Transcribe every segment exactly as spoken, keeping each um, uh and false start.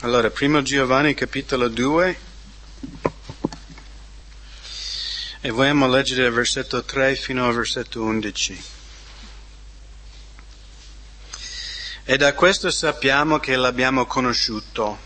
Allora, primo Giovanni capitolo due, e vogliamo leggere dal versetto tre fino al versetto undici. E da questo sappiamo che l'abbiamo conosciuto,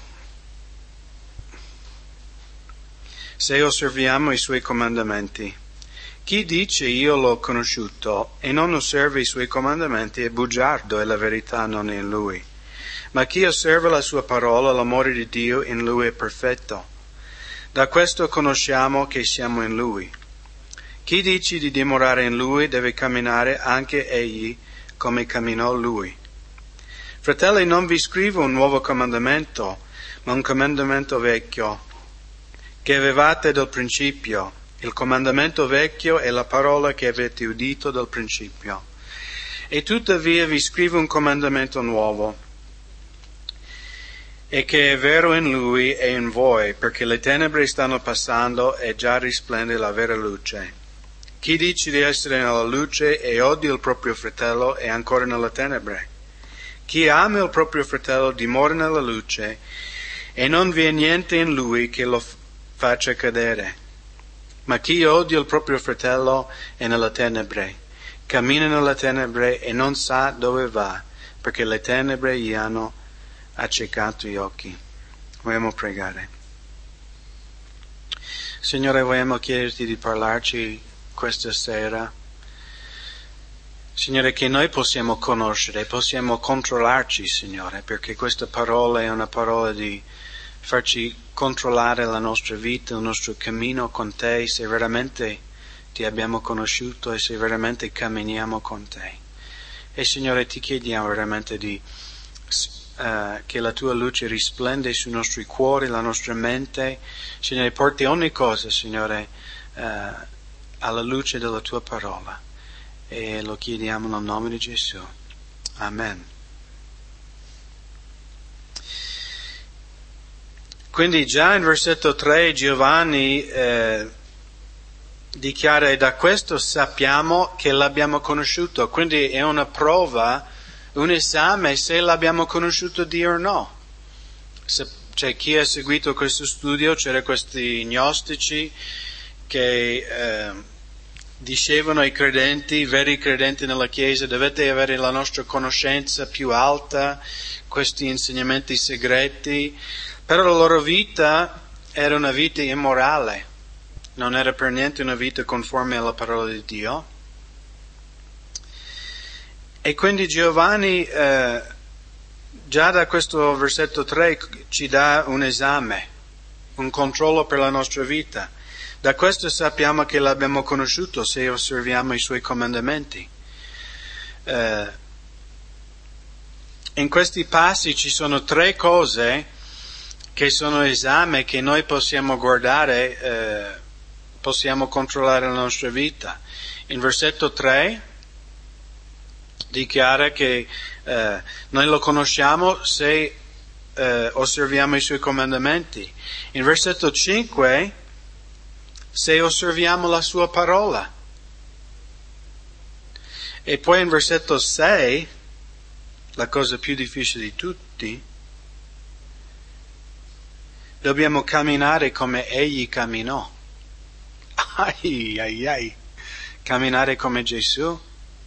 se osserviamo i suoi comandamenti. Chi dice io l'ho conosciuto e non osserva i suoi comandamenti è bugiardo e la verità non è in lui. Ma chi osserva la sua parola, l'amore di Dio in lui è perfetto. Da questo conosciamo che siamo in lui. Chi dice di dimorare in lui deve camminare anche egli come camminò lui. Fratelli, non vi scrivo un nuovo comandamento, ma un comandamento vecchio, che avevate dal principio. Il comandamento vecchio è la parola che avete udito dal principio. E tuttavia vi scrivo un comandamento nuovo, e che è vero in lui e in voi, perché le tenebre stanno passando e già risplende la vera luce. Chi dice di essere nella luce e odia il proprio fratello è ancora nella tenebre. Chi ama il proprio fratello dimora nella luce e non vi è niente in lui che lo faccia cadere. Ma chi odia il proprio fratello è nella tenebre, cammina nella tenebre e non sa dove va, perché le tenebre gli hanno accecato gli occhi. Vogliamo pregare. Signore, vogliamo chiederti di parlarci questa sera. Signore, che noi possiamo conoscere, possiamo controllarci, Signore, perché questa parola è una parola di farci controllare la nostra vita, il nostro cammino con Te, se veramente Ti abbiamo conosciuto e se veramente camminiamo con Te. E Signore, Ti chiediamo veramente di Uh, che la Tua luce risplende sui nostri cuori, la nostra mente. Signore, porti ogni cosa, Signore, uh, alla luce della Tua parola. E lo chiediamo nel nome di Gesù. Amen. Quindi già in versetto tre Giovanni eh, dichiara: e da questo sappiamo che l'abbiamo conosciuto. Quindi è una prova, un esame se l'abbiamo conosciuto Dio o no. Se, cioè, chi ha seguito questo studio, c'erano questi gnostici che eh, dicevano ai credenti, i veri credenti nella Chiesa: dovete avere la nostra conoscenza più alta, questi insegnamenti segreti, però la loro vita era una vita immorale, non era per niente una vita conforme alla parola di Dio. E quindi Giovanni, eh, già da questo versetto tre, ci dà un esame, un controllo per la nostra vita. Da questo sappiamo che l'abbiamo conosciuto se osserviamo i Suoi comandamenti. Eh, in questi passi ci sono tre cose che sono esame che noi possiamo guardare, eh, possiamo controllare la nostra vita. In versetto tre dichiara che eh, noi lo conosciamo se eh, osserviamo i Suoi comandamenti. In versetto cinque, se osserviamo la Sua parola. E poi in versetto sei, la cosa più difficile di tutti, dobbiamo camminare come Egli camminò. Ai, ai, ai. Camminare come Gesù.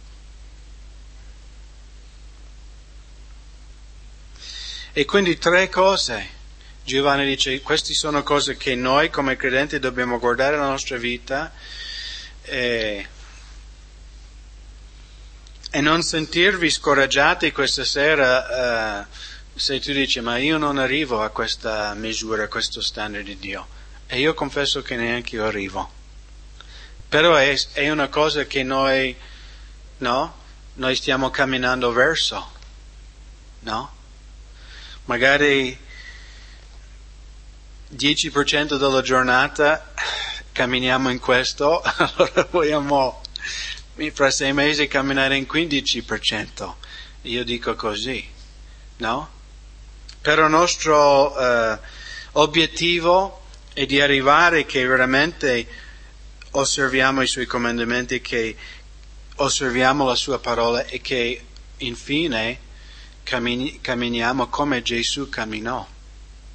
E quindi tre cose. Giovanni dice: queste sono cose che noi come credenti dobbiamo guardare nella nostra vita e, e non sentirvi scoraggiati questa sera uh, se tu dici: ma io non arrivo a questa misura, a questo standard di Dio. E io confesso che neanche io arrivo. Però è, è una cosa che noi, no? Noi stiamo camminando verso, no? Magari dieci per cento della giornata camminiamo in questo, allora vogliamo fra sei mesi camminare in quindici per cento. Io dico così, no? Però il nostro eh, obiettivo è di arrivare che veramente osserviamo i Suoi comandamenti, che osserviamo la Sua parola e che infine camminiamo come Gesù camminò.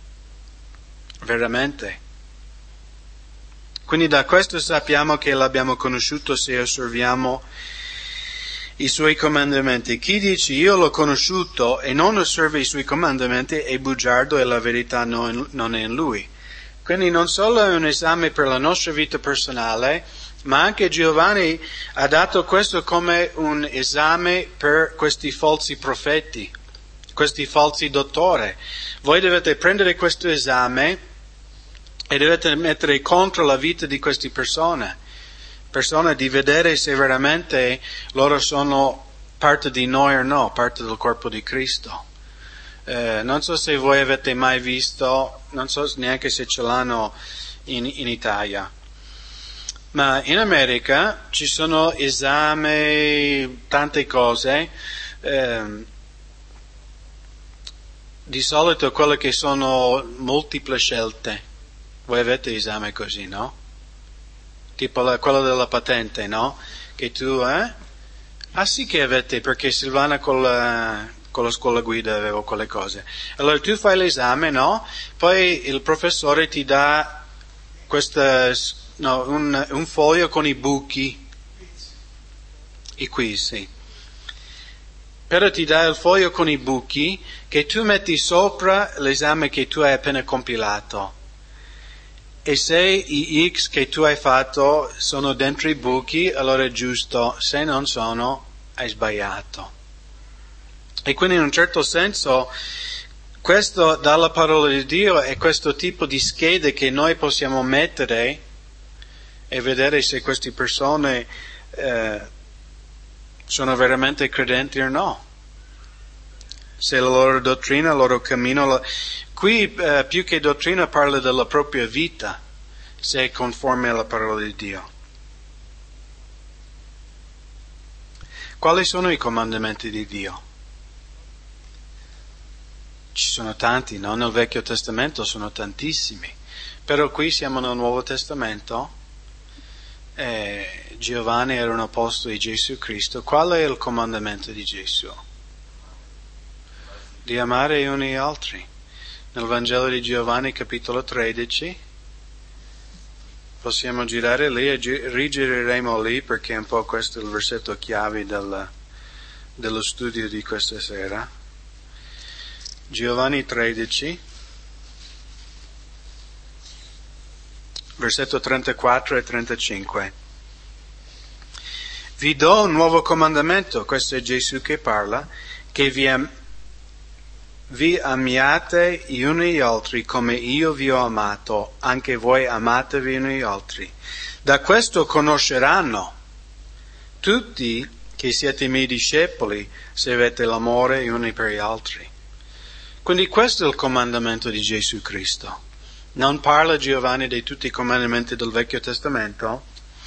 veramente. Quindi da questo sappiamo che l'abbiamo conosciuto se osserviamo i suoi comandamenti. Chi dice io l'ho conosciuto e non osserva i suoi comandamenti è bugiardo e la verità non è in lui. Quindi non solo è un esame per la nostra vita personale, ma anche Giovanni ha dato questo come un esame per questi falsi profeti, questi falsi dottori. Voi dovete prendere questo esame e dovete mettere contro la vita di queste persone, persone di vedere se veramente loro sono parte di noi o no, parte del corpo di Cristo. Eh, non so se voi avete mai visto, non so neanche se ce l'hanno in, in Italia, ma in America ci sono esami, tante cose, eh, di solito quelle che sono multiple scelte. Voi avete esame così, no? Tipo la, quello della patente, no? Che tu, eh? Ah sì che avete, perché Silvana con la, con la scuola guida aveva quelle cose. Allora tu fai l'esame, no? Poi il professore ti dà questa, no, un, un foglio con i buchi. I quiz, sì. Però ti dà il foglio con i buchi che tu metti sopra l'esame che tu hai appena compilato. E se i X che tu hai fatto sono dentro i buchi, allora è giusto, se non sono, hai sbagliato. E quindi in un certo senso, questo dalla parola di Dio è questo tipo di schede che noi possiamo mettere e vedere se queste persone eh, sono veramente credenti o no. Se la loro dottrina, il loro cammino. Qui eh, più che dottrina parla della propria vita, se è conforme alla parola di Dio. Quali sono i comandamenti di Dio? Ci sono tanti, no? Nel Vecchio Testamento sono tantissimi, però qui siamo nel Nuovo Testamento e Giovanni era un apostolo di Gesù Cristo. Qual è il comandamento di Gesù? Di amare gli uni gli altri. Nel Vangelo di Giovanni capitolo tredici possiamo girare lì e gi- rigireremo lì perché un po' questo è il versetto chiave del, dello studio di questa sera. Giovanni tredici, versetto trentaquattro e trentacinque. Vi do un nuovo comandamento, questo è Gesù che parla, che vi am- Vi amiate gli uni gli altri come io vi ho amato, anche voi amatevi gli uni gli altri. Da questo conosceranno tutti che siete i miei discepoli, se avete l'amore gli uni per gli altri. Quindi questo è il comandamento di Gesù Cristo. Non parla Giovanni di tutti i comandamenti del Vecchio Testamento?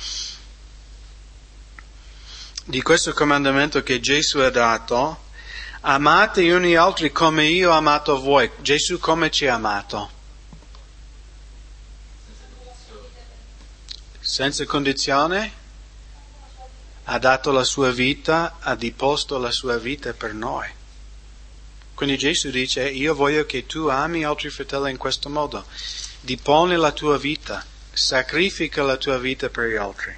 Di questo comandamento che Gesù ha dato. Amate gli uni gli altri come io ho amato voi. Gesù come ci ha amato? Senza condizione? Ha dato la sua vita, ha deposto la sua vita per noi. Quindi Gesù dice, io voglio che tu ami altri fratelli in questo modo. Diponi la tua vita, sacrifica la tua vita per gli altri.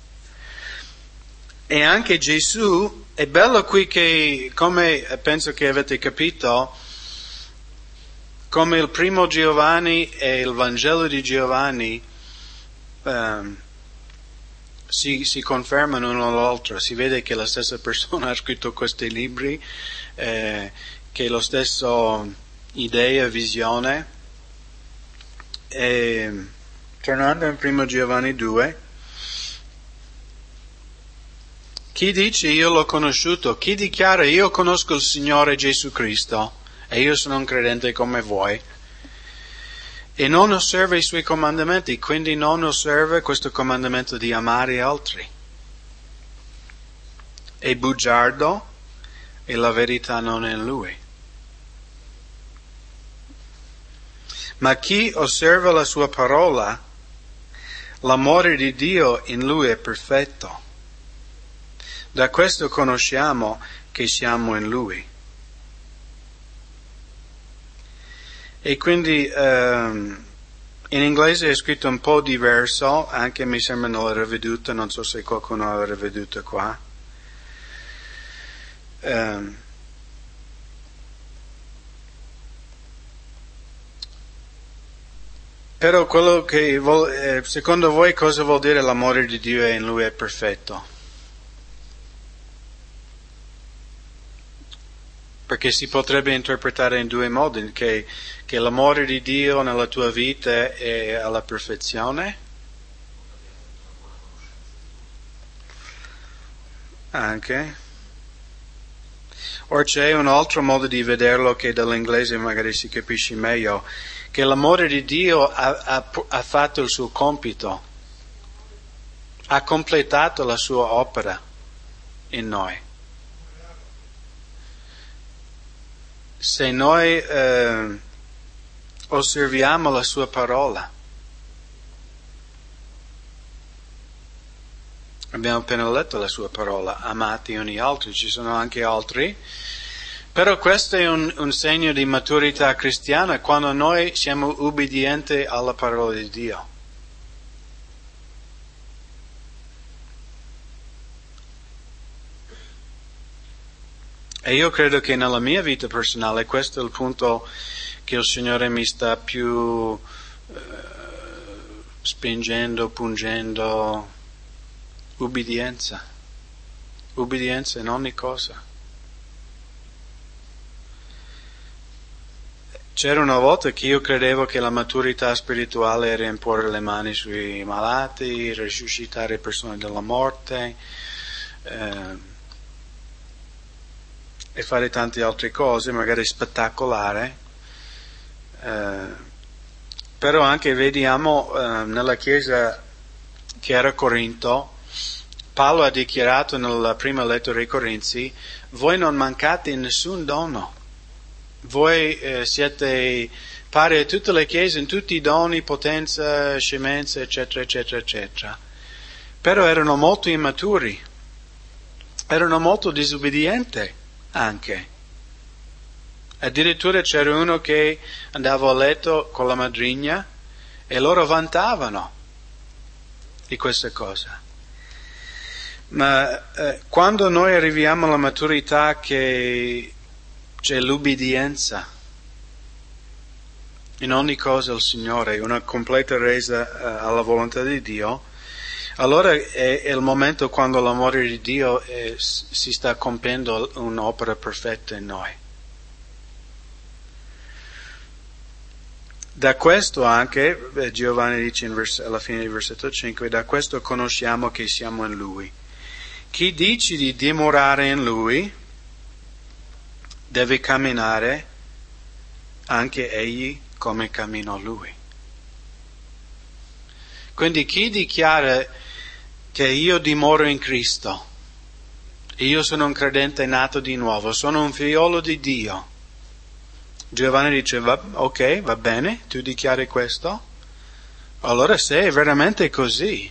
E anche Gesù, è bello qui che, come penso che avete capito, come il primo Giovanni e il Vangelo di Giovanni um, si, si confermano uno all'altro. Si vede che la stessa persona ha scritto questi libri, eh, che è lo stesso idea, visione. E, tornando in primo Giovanni due, chi dice io l'ho conosciuto? Chi dichiara io conosco il Signore Gesù Cristo e io sono un credente come voi e non osserva i suoi comandamenti, quindi non osserva questo comandamento di amare altri. È bugiardo e la verità non è in lui. Ma chi osserva la sua parola, l'amore di Dio in lui è perfetto. Da questo conosciamo che siamo in Lui. E quindi ehm, In inglese è scritto un po' diverso, anche mi sembra nella riveduta, non so se qualcuno ha la riveduta qua. Um, però quello che vol- eh, secondo voi cosa vuol dire l'amore di Dio e in Lui è perfetto? Perché si potrebbe interpretare in due modi, che, che l'amore di Dio nella tua vita è alla perfezione. Anche. O c'è un altro modo di vederlo che dall'inglese magari si capisce meglio, che l'amore di Dio ha, ha, ha fatto il suo compito, ha completato la sua opera in noi. Se noi eh, osserviamo la sua parola, abbiamo appena letto la sua parola, amati uni altri, ci sono anche altri, però questo è un, un segno di maturità cristiana quando noi siamo ubbidienti alla parola di Dio. E io credo che nella mia vita personale questo è il punto che il Signore mi sta più eh, spingendo, pungendo, ubbidienza, ubbidienza in ogni cosa. C'era una volta che io credevo che la maturità spirituale era imporre le mani sui malati, risuscitare persone dalla morte, eh, e fare tante altre cose, magari spettacolare, eh, però anche vediamo eh, nella chiesa che era a Corinto, Paolo ha dichiarato nella prima lettera ai Corinzi, voi non mancate in nessun dono, voi eh, siete pari a tutte le chiese in tutti i doni, potenza, scemenza, eccetera, eccetera, eccetera. Però erano molto immaturi, erano molto disobbedienti anche. Addirittura c'era uno che andava a letto con la madrigna e loro vantavano di questa cosa. Ma eh, quando noi arriviamo alla maturità che c'è l'ubbidienza in ogni cosa al Signore, una completa resa uh, alla volontà di Dio, allora è, è il momento quando l'amore di Dio è, si sta compiendo un'opera perfetta in noi. Da questo anche, eh, Giovanni dice in vers- alla fine del versetto cinque, da questo conosciamo che siamo in Lui. Chi dice di dimorare in Lui deve camminare anche egli come camminò Lui. Quindi chi dichiara che io dimoro in Cristo, io sono un credente nato di nuovo, sono un figliolo di Dio, Giovanni dice, va, ok, va bene, tu dichiari questo? Allora se è veramente così,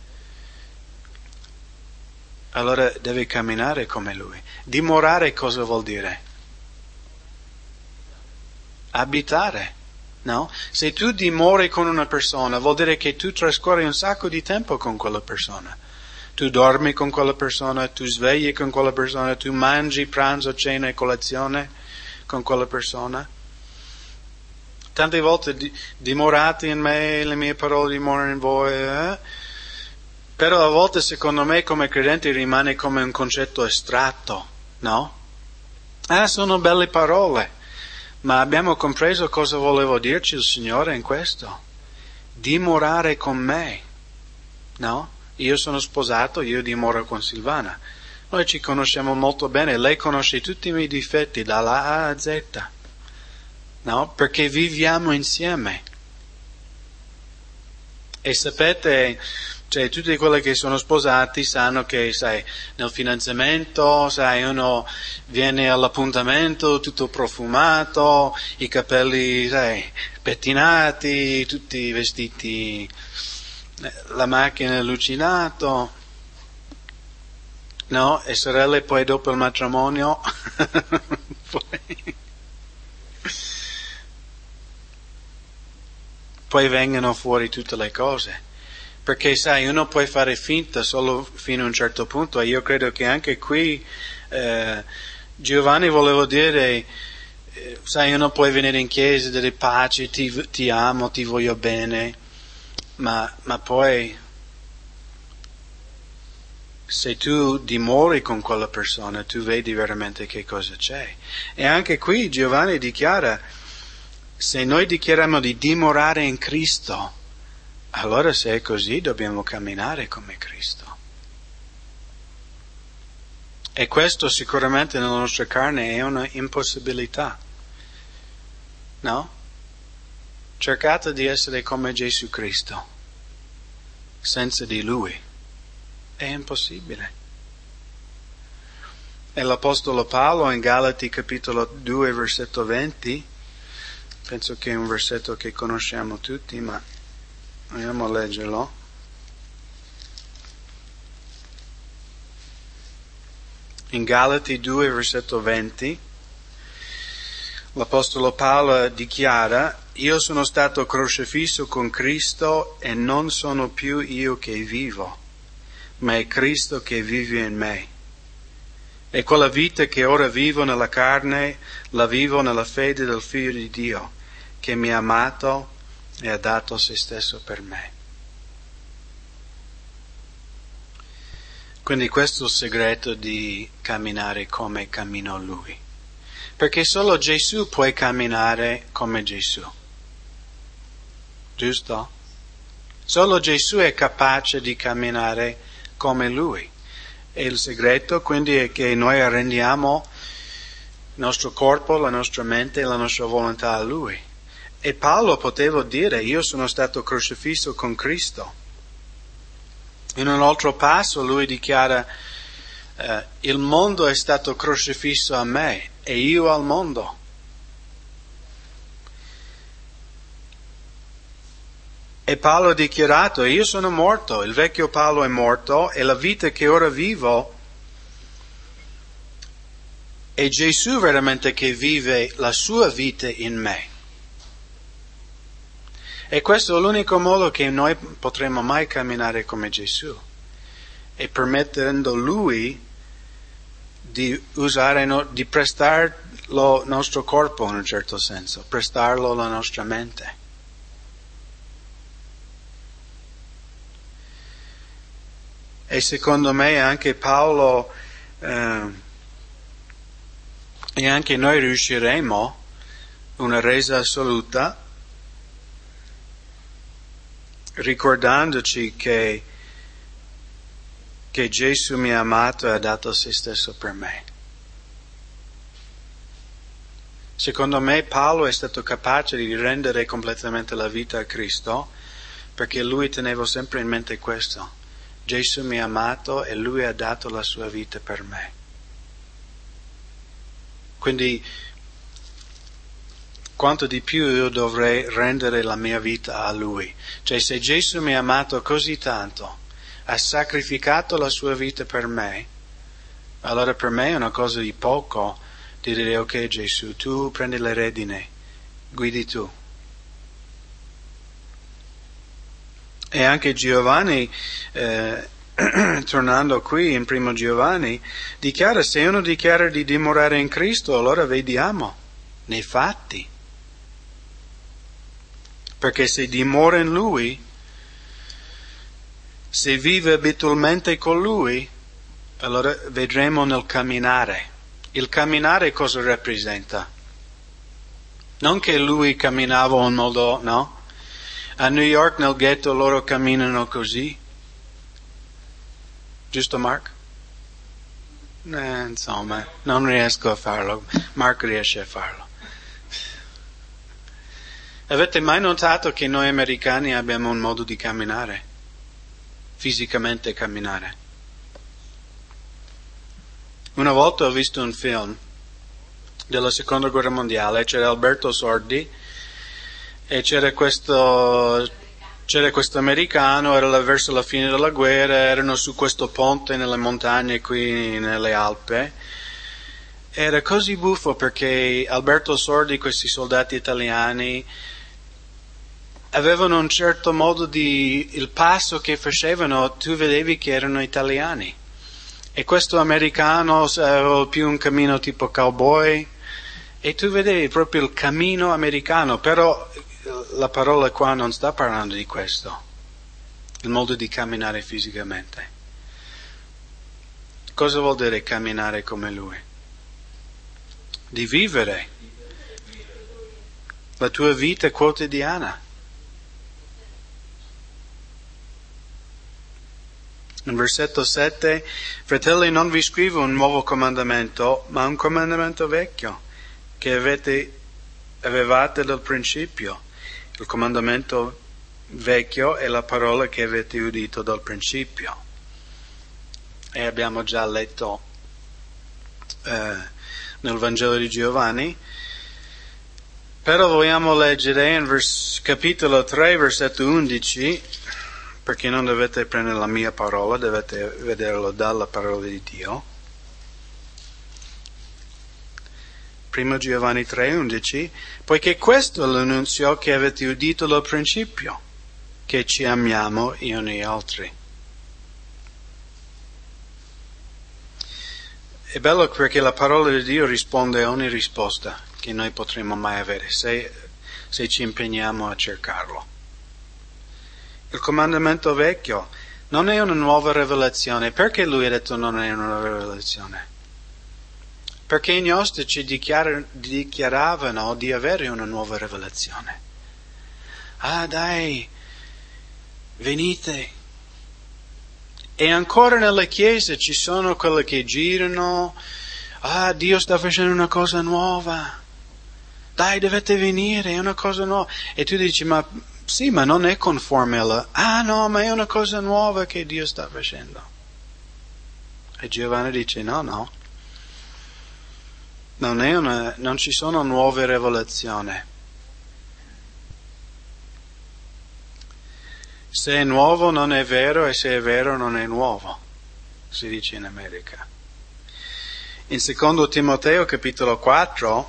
allora devi camminare come Lui. Dimorare cosa vuol dire? Abitare, no? Se tu dimori con una persona, vuol dire che tu trascorri un sacco di tempo con quella persona. Tu dormi con quella persona, tu svegli con quella persona, tu mangi pranzo, cena e colazione con quella persona. Tante volte di, dimorate in me, le mie parole dimorano in voi, eh? Però a volte secondo me come credente rimane come un concetto astratto, no? Ah, sono belle parole, ma abbiamo compreso cosa voleva dirci il Signore in questo? Dimorare con me, no? Io sono sposato, io dimoro con Silvana. Noi ci conosciamo molto bene, lei conosce tutti i miei difetti dalla A a Z, no? Perché viviamo insieme. E sapete, cioè tutti quelli che sono sposati sanno che, sai, nel fidanzamento, sai, uno viene all'appuntamento tutto profumato, i capelli, sai, pettinati, tutti vestiti, la macchina lucinato, no? E sorelle poi dopo il matrimonio, poi... poi vengono fuori tutte le cose. Perché sai, uno può fare finta solo fino a un certo punto, e io credo che anche qui eh, Giovanni voleva dire, eh, sai, uno può venire in chiesa e dire pace, ti, ti amo, ti voglio bene, ma, ma poi se tu dimori con quella persona, tu vedi veramente che cosa c'è. E anche qui Giovanni dichiara, se noi dichiariamo di dimorare in Cristo, allora se è così dobbiamo camminare come Cristo. E questo sicuramente nella nostra carne è una impossibilità. No? Cercate di essere come Gesù Cristo. Senza di Lui è impossibile. E l'Apostolo Paolo in Galati capitolo due versetto venti, penso che è un versetto che conosciamo tutti, ma andiamo a leggerlo. In Galati due versetto venti, l'Apostolo Paolo dichiara: io sono stato crocifisso con Cristo e non sono più io che vivo, ma è Cristo che vive in me. E quella vita che ora vivo nella carne, la vivo nella fede del Figlio di Dio, che mi ha amato e ha dato se stesso per me. Quindi questo è il segreto di camminare come camminò Lui. Perché solo Gesù può camminare come Gesù. Giusto? Solo Gesù è capace di camminare come Lui. E il segreto quindi è che noi arrendiamo il nostro corpo, la nostra mente e la nostra volontà a Lui. E Paolo poteva dire: io sono stato crocifisso con Cristo. In un altro passo lui dichiara: eh, il mondo è stato crocifisso a me e io al mondo. E Paolo ha dichiarato: io sono morto, il vecchio Paolo è morto e la vita che ora vivo è Gesù veramente che vive la sua vita in me. E questo è l'unico modo che noi potremo mai camminare come Gesù, e permettendo Lui di usare, di prestarlo al nostro corpo in un certo senso, prestarlo alla nostra mente. E secondo me anche Paolo eh, e anche noi riusciremo una resa assoluta, ricordandoci che, che Gesù mi ha amato e ha dato se stesso per me. Secondo me Paolo è stato capace di rendere completamente la vita a Cristo, perché lui teneva sempre in mente questo: Gesù mi ha amato e Lui ha dato la sua vita per me. Quindi quanto di più io dovrei rendere la mia vita a Lui. Cioè, se Gesù mi ha amato così tanto, ha sacrificato la sua vita per me, allora per me è una cosa di poco di dire: ok Gesù, tu prendi le redine, guidi tu. E anche Giovanni, eh, tornando qui in primo Giovanni, dichiara: se uno dichiara di dimorare in Cristo, allora vediamo nei fatti. Perché se dimora in Lui, se vive abitualmente con Lui, allora vedremo nel camminare. Il camminare cosa rappresenta? Non che Lui camminava in modo, no? A New York nel ghetto loro camminano così. Giusto Mark? Eh, insomma, non riesco a farlo. Mark riesce a farlo. Avete mai notato che noi americani abbiamo un modo di camminare? Fisicamente camminare. Una volta ho visto un film della Seconda Guerra Mondiale, c'era Alberto Sordi e c'era questo, c'era questo americano, era verso la fine della guerra, erano su questo ponte nelle montagne qui nelle Alpi. Era così buffo perché Alberto Sordi, questi soldati italiani, avevano un certo modo di, il passo che facevano, tu vedevi che erano italiani. E questo americano aveva più un cammino tipo cowboy, e tu vedevi proprio il cammino americano, però la parola qua non sta parlando di questo, il modo di camminare fisicamente. Cosa vuol dire camminare come lui? Di vivere la tua vita quotidiana. In versetto sette, fratelli, non vi scrivo un nuovo comandamento, ma un comandamento vecchio, che avete, avevate dal principio. Il comandamento vecchio è la parola che avete udito dal principio. E abbiamo già letto eh, nel Vangelo di Giovanni. Però vogliamo leggere in vers- capitolo tre, versetto undici, perché non dovete prendere la mia parola, dovete vederlo dalla parola di Dio. Primo Giovanni tre, undici, poiché questo è l'annunzio che avete udito dal principio, che ci amiamo gli uni agli altri. È bello perché la parola di Dio risponde a ogni risposta che noi potremmo mai avere, se, se ci impegniamo a cercarlo. Il comandamento vecchio non è una nuova rivelazione. Perché lui ha detto non è una nuova rivelazione? Perché i gnostici dichiar- dichiaravano di avere una nuova rivelazione. Ah dai, venite. E ancora nelle chiese ci sono quelli che girano, ah Dio sta facendo una cosa nuova, dai dovete venire, è una cosa nuova. E tu dici, ma sì, ma non è conforme alla... Ah no, ma è una cosa nuova che Dio sta facendo. E Giovanni dice, no, no. Non è una, non ci sono nuove rivelazioni. Se è nuovo non è vero, e se è vero non è nuovo, si dice in America. In secondo Timoteo capitolo quattro,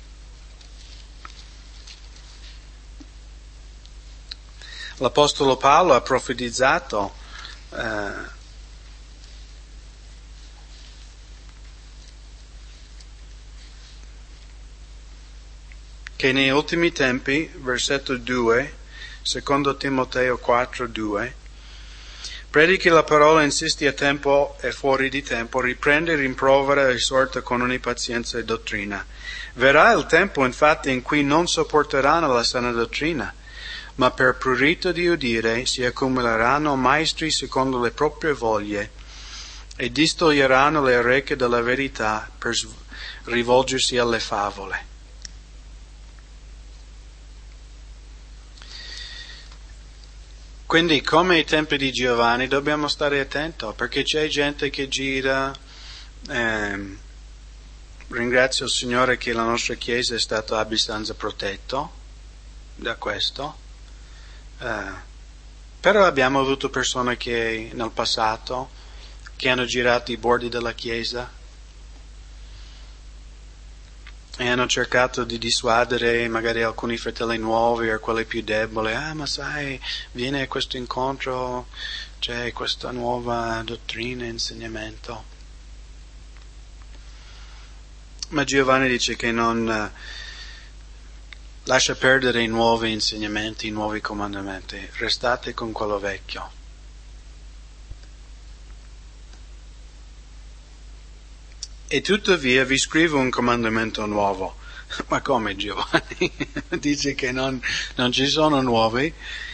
l'Apostolo Paolo ha profetizzato eh, che nei ultimi tempi, versetto due, secondo Timoteo quattro, due, predichi la parola, insisti a tempo e fuori di tempo, riprende, rimprovera e esorta con ogni pazienza e dottrina. Verrà il tempo, infatti, in cui non sopporteranno la sana dottrina, ma per prurito di udire si accumuleranno maestri secondo le proprie voglie e distoglieranno le orecchie dalla verità per rivolgersi alle favole. Quindi, come ai tempi di Giovanni, dobbiamo stare attenti, perché c'è gente che gira. Ehm, ringrazio il Signore che la nostra Chiesa è stata abbastanza protetta da questo. Eh, però abbiamo avuto persone che nel passato che hanno girato i bordi della Chiesa e hanno cercato di dissuadere magari alcuni fratelli nuovi o quelli più deboli. Ah, ma sai, vieni a questo incontro, c'è questa nuova dottrina e insegnamento. Ma Giovanni dice che non lascia perdere i nuovi insegnamenti, i nuovi comandamenti, restate con quello vecchio. E tuttavia vi scrivo un comandamento nuovo. Ma come Giovanni? Dice che non, non ci sono nuovi.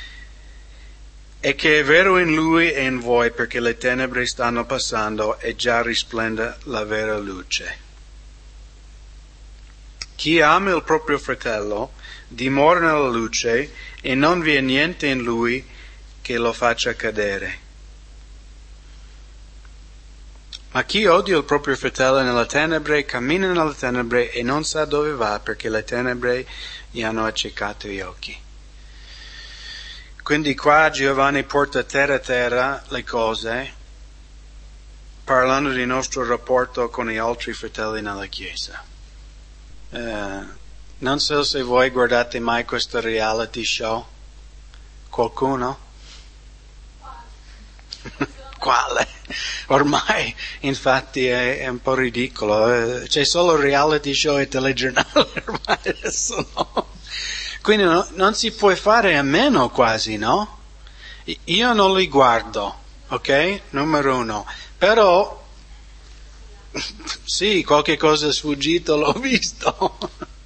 E che è vero in lui e in voi, perché le tenebre stanno passando e già risplende la vera luce. Chi ama il proprio fratello dimora nella luce e non vi è niente in lui che lo faccia cadere. Ma chi odia il proprio fratello nella tenebre cammina nelle tenebre e non sa dove va, perché le tenebre gli hanno accecato gli occhi. Quindi qua Giovanni porta terra a terra le cose, parlando del nostro rapporto con gli altri fratelli nella Chiesa. Uh, non so se voi guardate mai questo reality show, Qualcuno? Quale? Ormai, infatti, è, è un po' ridicolo. C'è solo reality show e telegiornale ormai adesso, no? Quindi no, non si può fare a meno quasi, no? Io non li guardo, ok? Numero uno. Però, sì, qualche cosa è sfuggito, l'ho visto.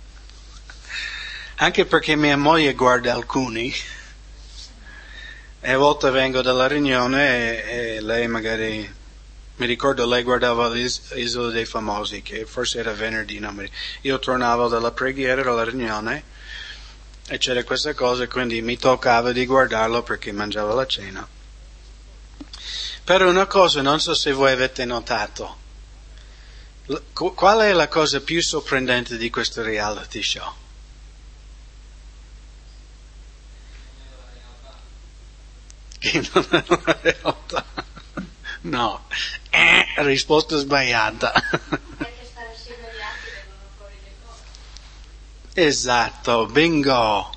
Anche perché mia moglie guarda alcuni. E a volte vengo dalla riunione e, e lei magari, mi ricordo lei guardava l'Isola dei Famosi, che forse era venerdì, no? Io tornavo dalla preghiera, dalla riunione, e c'era questa cosa, quindi mi toccava di guardarlo perché mangiavo la cena. Però una cosa, non so se voi avete notato, qual è la cosa più sorprendente di questo reality show? Che non è la realtà. No, eh, risposta sbagliata. Perché stare assieme agli altri vengono fuori le cose. Esatto, bingo.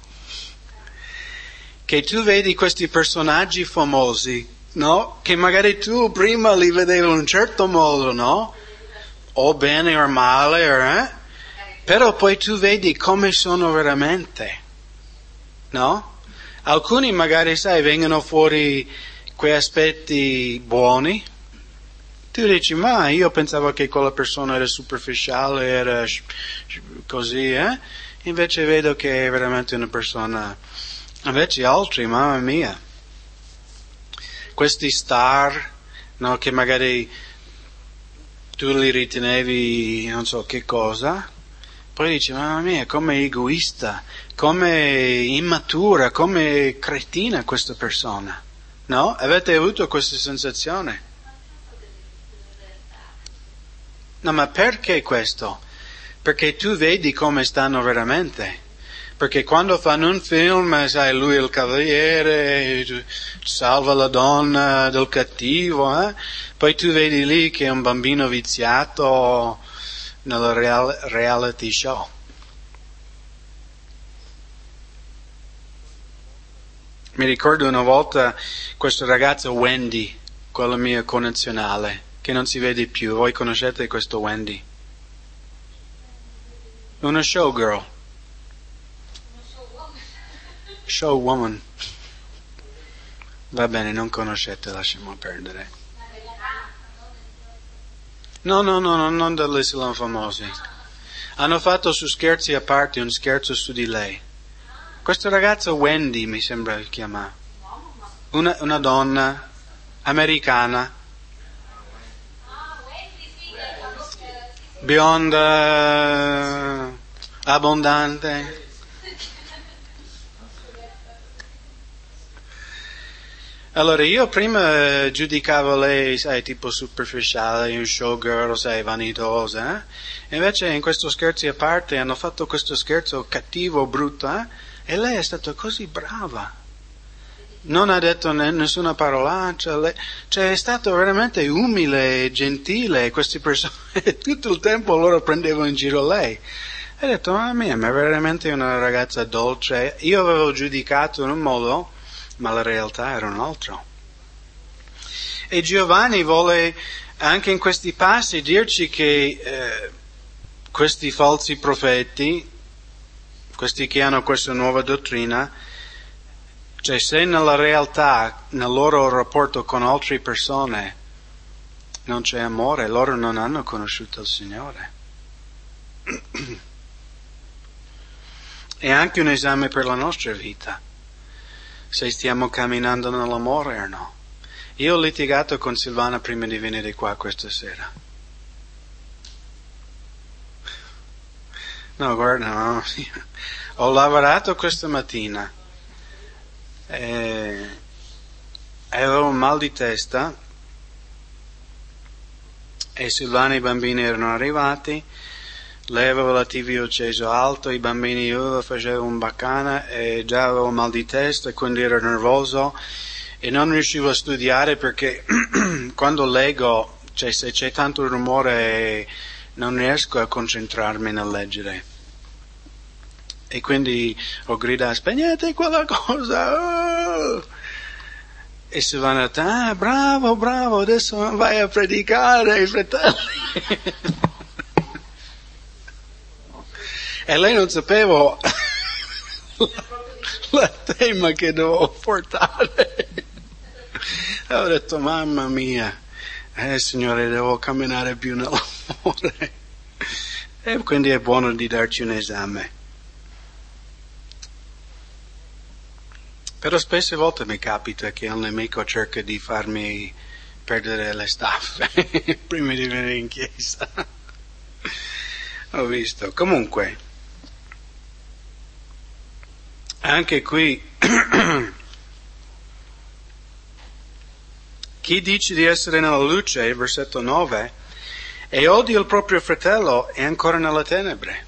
Che tu vedi questi personaggi famosi, no? Che magari tu prima li vedevi in un certo modo, no? O bene o male, eh? Però poi tu vedi come sono veramente, no? Alcuni magari, sai, vengono fuori quei aspetti buoni. Tu dici, ma io pensavo che quella persona era superficiale, era così, eh? Invece vedo che è veramente una persona. Invece altri, mamma mia, questi star, no, che magari tu li ritenevi non so che cosa, poi dici, mamma mia, come egoista, come immatura, come cretina questa persona, no? Avete avuto questa sensazione? No, ma perché questo? Perché tu vedi come stanno veramente. Perché quando fanno un film, sai, lui è il cavaliere, salva la donna del cattivo, eh? Poi tu vedi lì che è un bambino viziato nel real- reality show. Mi ricordo una volta questa ragazza Wendy, quella mia connazionale, che non si vede più. Voi conoscete questo Wendy? Una showgirl. Showwoman. Va bene, non conoscete, lasciamo perdere. No, no, no, no, non dell'Islam famosi. Hanno fatto su Scherzi a parte un scherzo su di lei. Questa ragazza Wendy mi sembra chiamare. Una, una donna americana. Bionda, abbondante. Allora, io prima giudicavo lei, sai, tipo superficiale, un showgirl, sai, vanitosa, eh? Invece in questo scherzi a parte hanno fatto questo scherzo cattivo, brutto, eh? E lei è stata così brava. Non ha detto ne- nessuna parolaccia, lei, cioè è stato veramente umile e gentile, queste persone, tutto il tempo loro prendevano in giro lei. E ho detto, mamma mia, ma è veramente una ragazza dolce. Io avevo giudicato in un modo, ma la realtà era un altro. E Giovanni vuole anche in questi passi dirci che eh, questi falsi profeti, questi che hanno questa nuova dottrina, cioè se nella realtà, nel loro rapporto con altre persone, non c'è amore, loro non hanno conosciuto il Signore. È anche un esame per la nostra vita, se stiamo camminando nell'amore o no. Io ho litigato con Silvana prima di venire qua questa sera. No, guarda, no. Ho lavorato questa mattina e avevo un mal di testa e Silvana e i bambini erano arrivati. Lei aveva la tivù acceso alto, i bambini io facevo un baccana e già avevo mal di testa e quindi ero nervoso e non riuscivo a studiare perché quando leggo, cioè se c'è tanto rumore non riesco a concentrarmi nel leggere. E quindi ho gridato, spegnete quella cosa! Oh! E si vanno a dire, ah, bravo, bravo, adesso vai a predicare ai fratelli. E lei non sapevo il tema che dovevo portare. E ho detto, mamma mia, eh Signore, devo camminare più nell'amore. E quindi è buono di darci un esame. Però spesse volte mi capita che un nemico cerca di farmi perdere le staffe prima di venire in chiesa. Ho visto. Comunque, anche qui, chi dice di essere nella luce, versetto nove, e odia il proprio fratello è ancora nelle tenebre.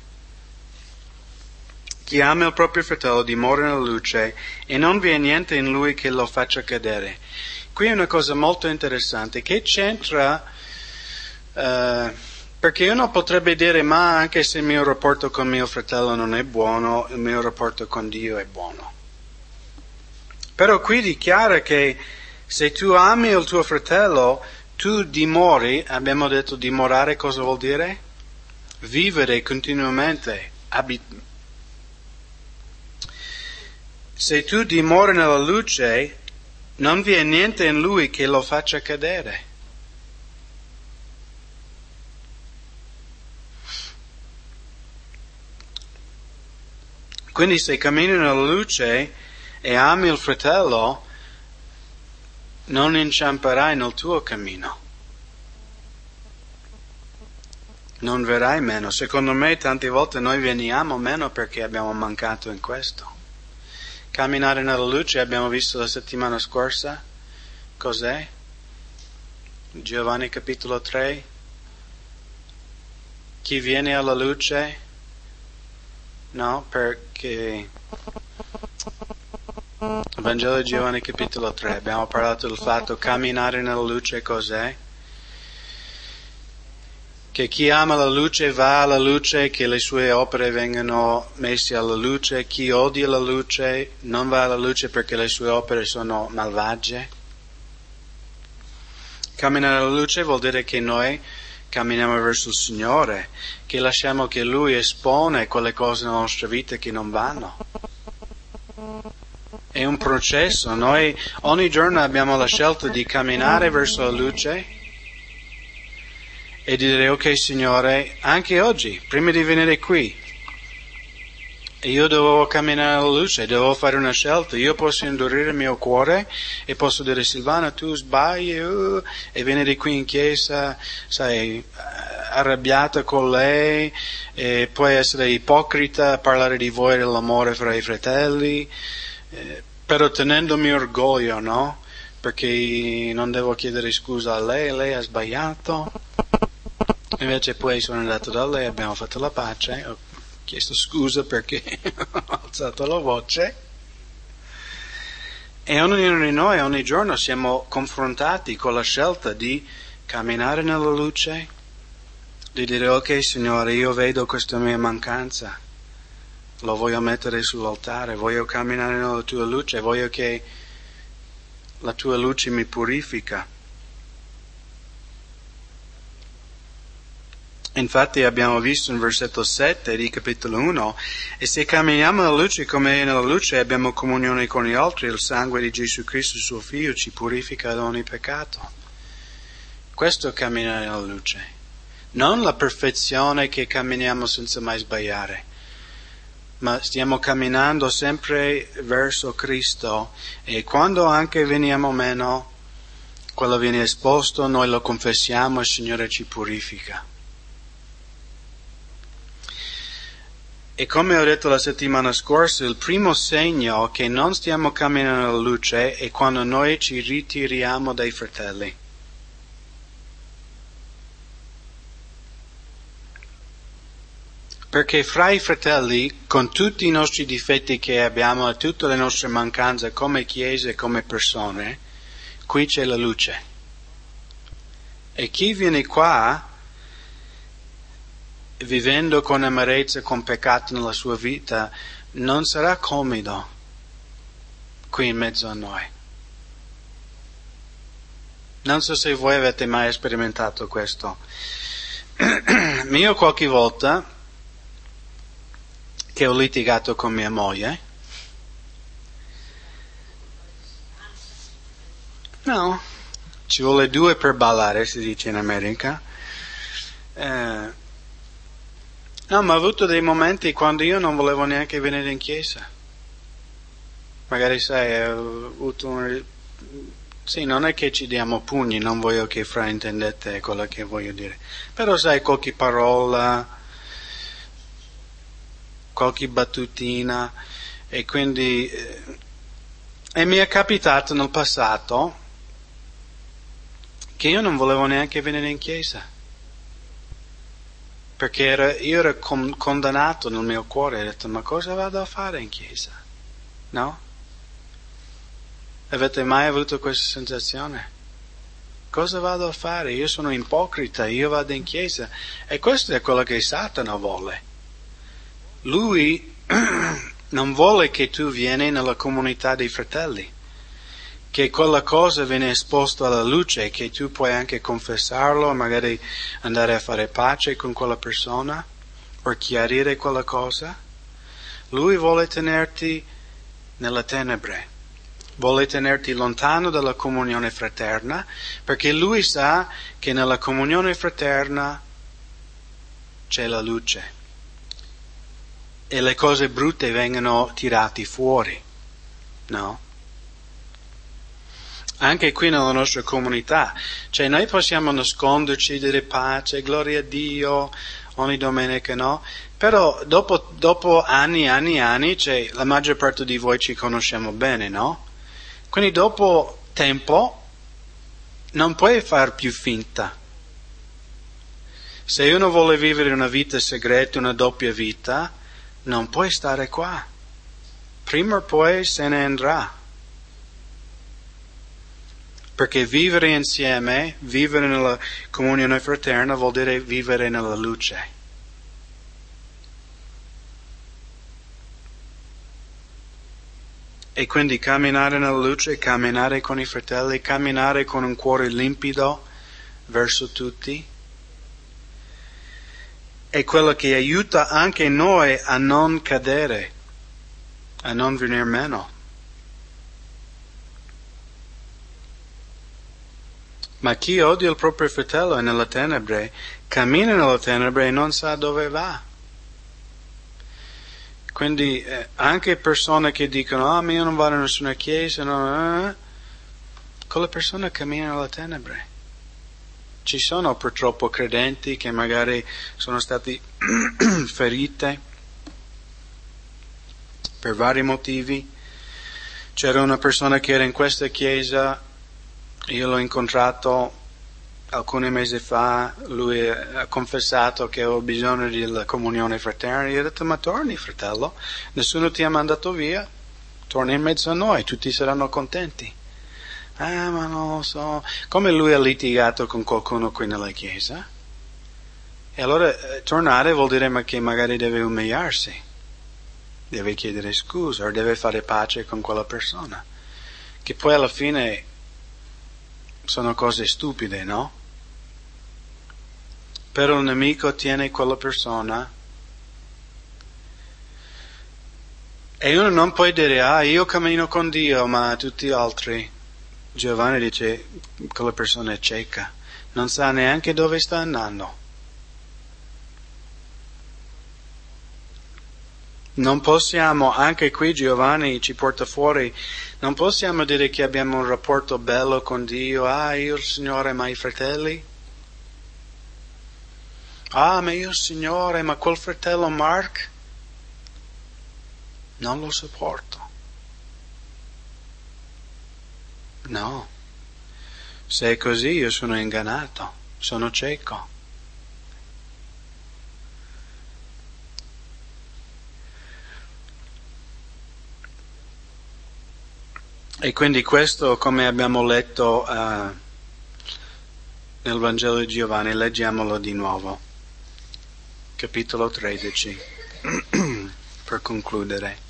Chi ama il proprio fratello dimora nella luce e non vi è niente in lui che lo faccia cadere. Qui è una cosa molto interessante, che c'entra, uh, perché uno potrebbe dire, ma anche se il mio rapporto con mio fratello non è buono, il mio rapporto con Dio è buono. Però qui dichiara che se tu ami il tuo fratello, tu dimori, abbiamo detto dimorare cosa vuol dire? Vivere continuamente, abitare. Se tu dimori nella luce, non vi è niente in lui che lo faccia cadere. Quindi se cammini nella luce e ami il fratello, non inciamperai nel tuo cammino. Non verrai meno. Secondo me tante volte noi veniamo meno perché abbiamo mancato in questo. Camminare nella luce, abbiamo visto la settimana scorsa, cos'è? Giovanni capitolo tre. Chi viene alla luce? No, perché... Vangelo di Giovanni capitolo tre, abbiamo parlato del fatto camminare nella luce cos'è? Che chi ama la luce va alla luce, che le sue opere vengano messe alla luce. Chi odia la luce non va alla luce perché le sue opere sono malvagie. Camminare alla luce vuol dire che noi camminiamo verso il Signore, che lasciamo che Lui espone quelle cose nella nostra vita che non vanno. È un processo. Noi ogni giorno abbiamo la scelta di camminare verso la luce e di dire, ok Signore, anche oggi, prima di venire qui, io devo camminare alla luce, devo fare una scelta. Io posso indurire il mio cuore e posso dire, Silvana, tu sbagli, uh, e venire qui in chiesa, sai, arrabbiata con lei, e puoi essere ipocrita, parlare di voi dell'amore fra i fratelli, eh, però tenendo il mio orgoglio, no? Perché non devo chiedere scusa a lei, lei ha sbagliato. Invece poi sono andato da lei, abbiamo fatto la pace, ho chiesto scusa perché ho alzato la voce. E ognuno di noi ogni giorno siamo confrontati con la scelta di camminare nella luce, di dire, ok Signore, io vedo questa mia mancanza, lo voglio mettere sull'altare, voglio camminare nella tua luce, voglio che la tua luce mi purifica. Infatti abbiamo visto in versetto sette di capitolo uno, e se camminiamo nella luce come è nella luce e abbiamo comunione con gli altri, il sangue di Gesù Cristo, suo Figlio, ci purifica da ogni peccato. Questo è camminare nella luce. Non la perfezione che camminiamo senza mai sbagliare, ma stiamo camminando sempre verso Cristo, e quando anche veniamo meno, quello viene esposto, noi lo confessiamo e il Signore ci purifica. E come ho detto la settimana scorsa, il primo segno che non stiamo camminando nella luce è quando noi ci ritiriamo dai fratelli. Perché fra i fratelli, con tutti i nostri difetti che abbiamo e tutte le nostre mancanze come chiesa e come persone, qui c'è la luce. E chi viene qua vivendo con amarezza e con peccato nella sua vita, non sarà comodo qui in mezzo a noi. Non so se voi avete mai sperimentato questo. Io qualche volta che ho litigato con mia moglie, no, ci vuole due per ballare, si dice in America. Eh, no, ma ho avuto dei momenti quando io non volevo neanche venire in chiesa. Magari sai, ho avuto un... Sì, non è che ci diamo pugni, non voglio che fraintendete quello che voglio dire. Però sai, qualche parola, qualche battutina, e quindi... Eh, e mi è capitato nel passato che io non volevo neanche venire in chiesa. Perché era, io ero con, condannato nel mio cuore, ho detto, ma cosa vado a fare in chiesa? No? Avete mai avuto questa sensazione? Cosa vado a fare? Io sono ipocrita, io vado in chiesa. E questo è quello che Satana vuole. Lui non vuole che tu vieni nella comunità dei fratelli, che quella cosa viene esposta alla luce, che tu puoi anche confessarlo, magari andare a fare pace con quella persona, o chiarire quella cosa. Lui vuole tenerti nelle tenebre. Vuole tenerti lontano dalla comunione fraterna, perché lui sa che nella comunione fraterna c'è la luce e le cose brutte vengono tirate fuori, no? Anche qui nella nostra comunità, cioè noi possiamo nasconderci, dire pace, gloria a Dio, ogni domenica, no? Però dopo, dopo anni e anni e anni, cioè, la maggior parte di voi ci conosciamo bene, no? Quindi dopo tempo non puoi far più finta. Se uno vuole vivere una vita segreta, una doppia vita, non puoi stare qua. Prima o poi se ne andrà. Perché vivere insieme, vivere nella comunione fraterna vuol dire vivere nella luce. E quindi camminare nella luce, camminare con i fratelli, camminare con un cuore limpido verso tutti, è quello che aiuta anche noi a non cadere, a non venire meno. Ma chi odia il proprio fratello è nella tenebre, cammina nella tenebre e non sa dove va. Quindi eh, anche persone che dicono, ah, ma io non vado a nessuna chiesa, no, eh, quelle persone camminano nella tenebre. Ci sono purtroppo credenti che magari sono stati ferite per vari motivi. C'era una persona che era in questa chiesa, io l'ho incontrato alcuni mesi fa, lui ha confessato che ho bisogno della comunione fraterna, io ho detto, ma torni fratello, nessuno ti ha mandato via, torni in mezzo a noi, tutti saranno contenti. Ah, ma non lo so, come lui ha litigato con qualcuno qui nella chiesa, e allora eh, tornare vuol dire ma che magari deve umiliarsi, deve chiedere scusa, o deve fare pace con quella persona, che poi alla fine sono cose stupide, no? Però il nemico tiene quella persona e uno non può dire, ah, io cammino con Dio, ma tutti gli altri. Giovanni dice, quella persona è cieca, non sa neanche dove sta andando. Non possiamo, anche qui Giovanni ci porta fuori, non possiamo dire che abbiamo un rapporto bello con Dio, ah, io il Signore, ma i fratelli? Ah, ma io il Signore, ma quel fratello Mark? Non lo sopporto. No. Se è così io sono ingannato, sono cieco. E quindi questo, come abbiamo letto uh, nel Vangelo di Giovanni, leggiamolo di nuovo. capitolo tredici, per concludere.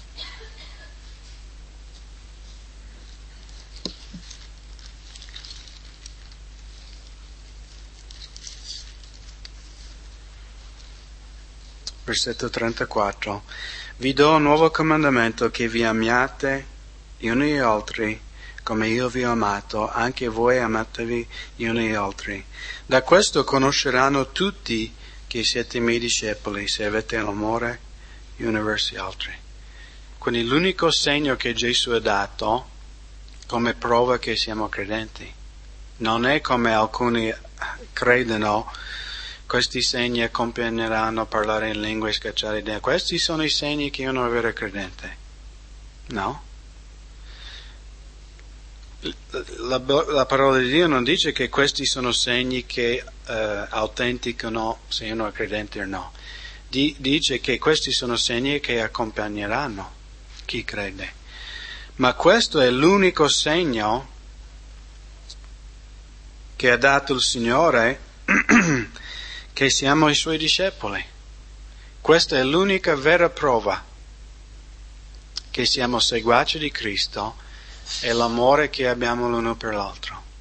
Versetto trentaquattro. Vi do un nuovo comandamento, che vi amiate gli uni gli altri, come io vi ho amato, anche voi amatevi gli uni gli altri. Da questo conosceranno tutti che siete miei discepoli, se avete l'amore gli uni verso gli altri. Quindi l'unico segno che Gesù ha dato come prova che siamo credenti non è come alcuni credono: questi segni accompagneranno a parlare in lingue e scacciare i demoni. Questi sono i segni che uno è vero credente. No. La, la parola di Dio non dice che questi sono segni che eh, autenticano se uno è credente o no. Di, dice che questi sono segni che accompagneranno chi crede. Ma questo è l'unico segno che ha dato il Signore che siamo i Suoi discepoli. Questa è l'unica vera prova che siamo seguaci di Cristo e l'amore che abbiamo l'uno per l'altro.